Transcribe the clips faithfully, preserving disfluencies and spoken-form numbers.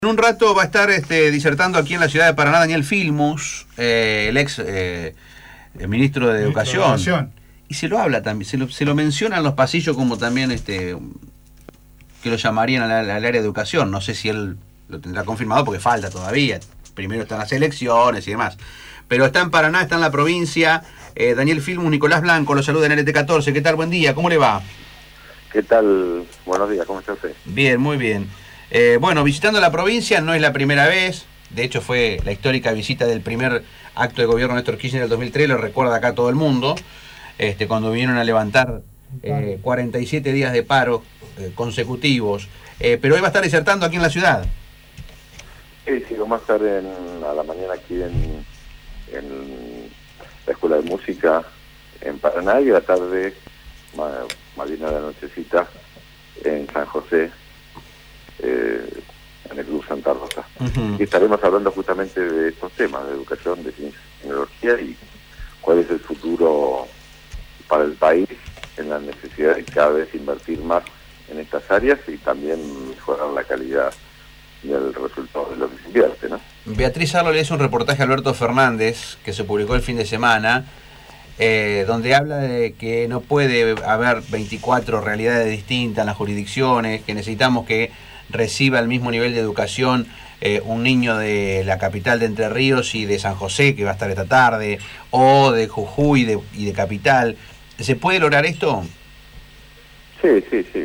En un rato va a estar este, disertando aquí en la ciudad de Paraná Daniel Filmus, eh, el ex eh, el ministro de Educación. Educación. Y se lo habla también, se lo, se lo menciona en los pasillos como también este que lo llamarían al, al área de educación. No sé si él lo tendrá confirmado porque falta todavía. Primero están las elecciones y demás. Pero está en Paraná, está en la provincia. Eh, Daniel Filmus, Nicolás Blanco, lo saluda en L T catorce. ¿Qué tal? Buen día, ¿cómo le va? ¿Qué tal? Buenos días, ¿cómo está usted? Bien, muy bien. Eh, bueno, visitando la provincia no es la primera vez, de hecho fue la histórica visita del primer acto de gobierno de Néstor Kirchner del dos mil tres, lo recuerda acá todo el mundo, este, cuando vinieron a levantar eh, cuarenta y siete días de paro eh, consecutivos, eh, pero hoy va a estar disertando aquí en la ciudad. Sí, sí, vamos a estar en, a la mañana aquí en, en la Escuela de Música en Paraná y a la tarde, más, más bien a la nochecita, en San José, Eh, en el Club Santa Rosa. Uh-huh. Y estaremos hablando justamente de estos temas, de educación, de ciencia y tecnología y cuál es el futuro para el país en la necesidad de cada vez invertir más en estas áreas y también mejorar la calidad del resultado de lo que se invierte, ¿no? Beatriz Arlo le hizo un reportaje a Alberto Fernández que se publicó el fin de semana Eh, donde habla de que no puede haber veinticuatro realidades distintas en las jurisdicciones, que necesitamos que reciba el mismo nivel de educación eh, un niño de la capital de Entre Ríos y de San José, que va a estar esta tarde, o de Jujuy y de, y de Capital. ¿Se puede lograr esto? Sí, sí, sí.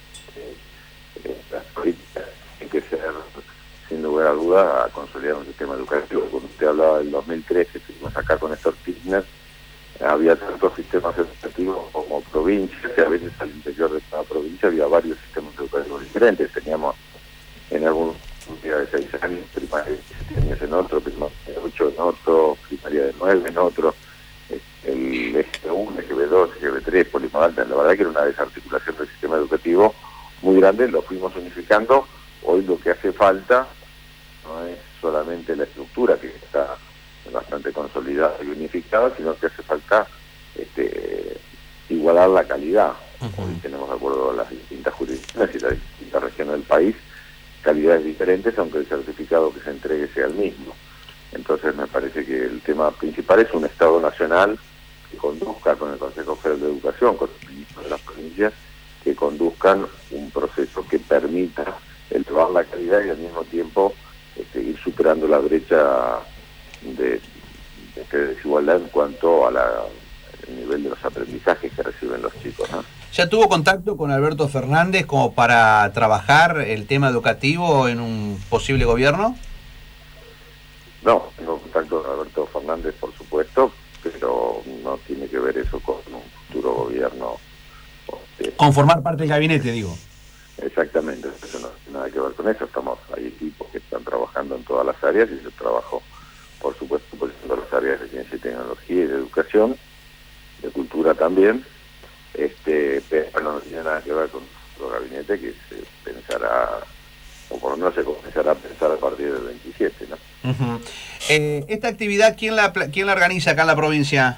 Las políticas tienen que ser, sin lugar a duda, a consolidar un sistema educativo. Cuando usted hablaba del dos mil tres, que estuvimos acá con Néstor Kirchner, había tantos sistemas educativos como provincias, y a veces al interior de cada provincia había varios sistemas educativos diferentes. Teníamos en algún día de seis años, primaria de siete años en otro, primaria de ocho en otro, primaria de nueve en otro, el E G B uno, E G B dos, E G B tres, polimodal. La verdad que era una desarticulación del sistema educativo muy grande, lo fuimos unificando. Hoy lo que hace falta no es solamente la estructura, que está bastante consolidada y unificada, sino que hace falta este, igualar la calidad. Uh-huh. Hoy tenemos, de acuerdo a las distintas jurisdicciones y las distintas regiones del país, calidades diferentes, aunque el certificado que se entregue sea el mismo. Entonces me parece que el tema principal es un Estado nacional que conduzca con el Consejo Federal de Educación, con los ministros de las provincias, que conduzcan un proceso que permita elevar la calidad y al mismo tiempo este, ir superando la brecha de, de desigualdad en cuanto a la, el nivel de los aprendizajes que reciben los chicos, ¿no? ¿Ya tuvo contacto con Alberto Fernández como para trabajar el tema educativo en un posible gobierno? No, tengo contacto con Alberto Fernández, por supuesto, pero no tiene que ver eso con un futuro gobierno. Eh, con formar parte del gabinete, digo. Exactamente, eso no tiene nada que ver con eso. Estamos, hay equipos que están trabajando en todas las áreas y yo trabajo, por supuesto, por ejemplo, las áreas de ciencia y tecnología y de educación, de cultura también, este, pero no tiene nada que ver con nuestro gabinete, que se pensará, o por lo menos se comenzará a pensar a partir del veintisiete, ¿no? Uh-huh. Eh, ¿Esta actividad quién la, quién la organiza acá en la provincia?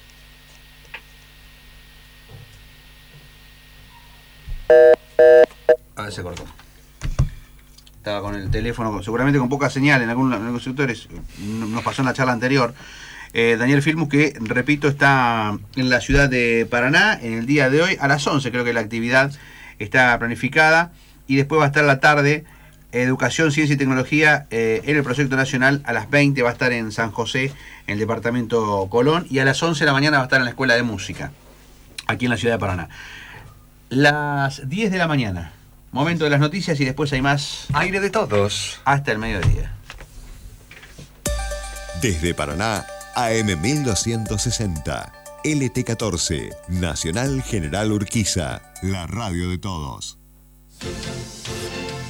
A ver, se cortó. Estaba con el teléfono, seguramente con poca señal en algunos, en algunos sectores, nos pasó en la charla anterior. Eh, Daniel Filmus, que, repito, está en la ciudad de Paraná en el día de hoy, a las once creo que la actividad está planificada, y después va a estar la tarde, Educación, Ciencia y Tecnología eh, en el Proyecto Nacional, a las veinte va a estar en San José, en el departamento Colón, y a las once de la mañana va a estar en la Escuela de Música, aquí en la ciudad de Paraná. Las diez de la mañana. Momento de las noticias y después hay más aire de todos hasta el mediodía. Desde Paraná, A M mil doscientos sesenta, L T catorce, Nacional General Urquiza, la radio de todos.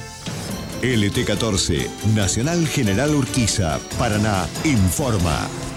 L T catorce, Nacional General Urquiza, Paraná, informa.